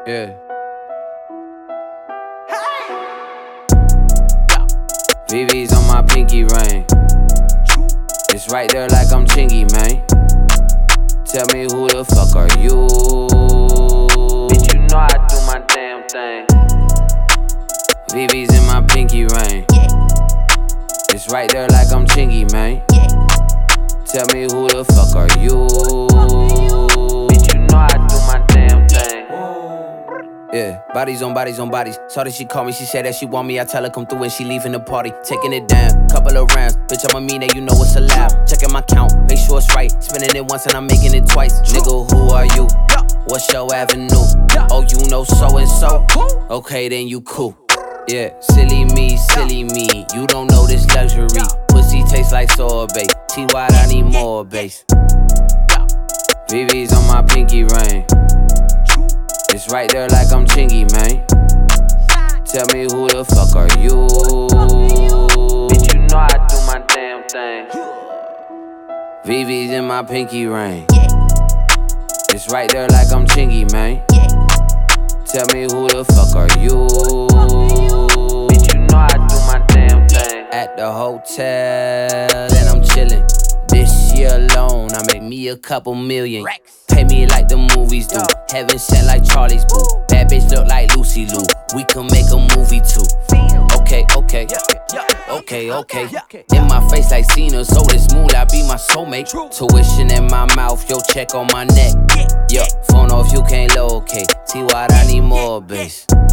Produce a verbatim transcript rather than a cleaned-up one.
Yeah. V V's on my pinky ring. It's right there like I'm Chingy, man. Tell me who the fuck are you? Bitch, you know I do my damn thing. V V's in my pinky ring. It's right there like I'm Chingy, man. Tell me who the fuck are you? Bitch, you know I do my damn thing. Yeah, bodies on bodies on bodies. Saw that she called me, she said that she want me. I tell her come through and she leaving the party. Taking it down, couple of rounds. Bitch, I'm a mean that you know what's allowed. Checking my count, make sure it's right. Spending it once and I'm making it twice. Nigga, who are you? What's your avenue? Oh, you know so and so? Okay, then you cool. Yeah, silly me, silly me. You don't know this luxury. Pussy tastes like sorbet. T-Wide, I need more bass. V V's on my pinky ring. It's right there like I'm Chingy, man. Tell me who the fuck are you? Bitch, you know I do my damn thing. V V's in my pinky ring. It's right there like I'm Chingy, man. Tell me who the fuck are you? Bitch, you know I do my damn thing. At the hotel and I'm chillin'. This year alone, I make me a couple million. Pay me like the movies do. Heaven sent like Charlie's Boo. Bad bitch look like Lucy Liu. We can make a movie too. Okay, okay, okay, okay. In my face like Cena, so this mood I be my soulmate. Tuition in my mouth, yo check on my neck. Yeah, phone off, you can't locate. T-Wide, I need more bass.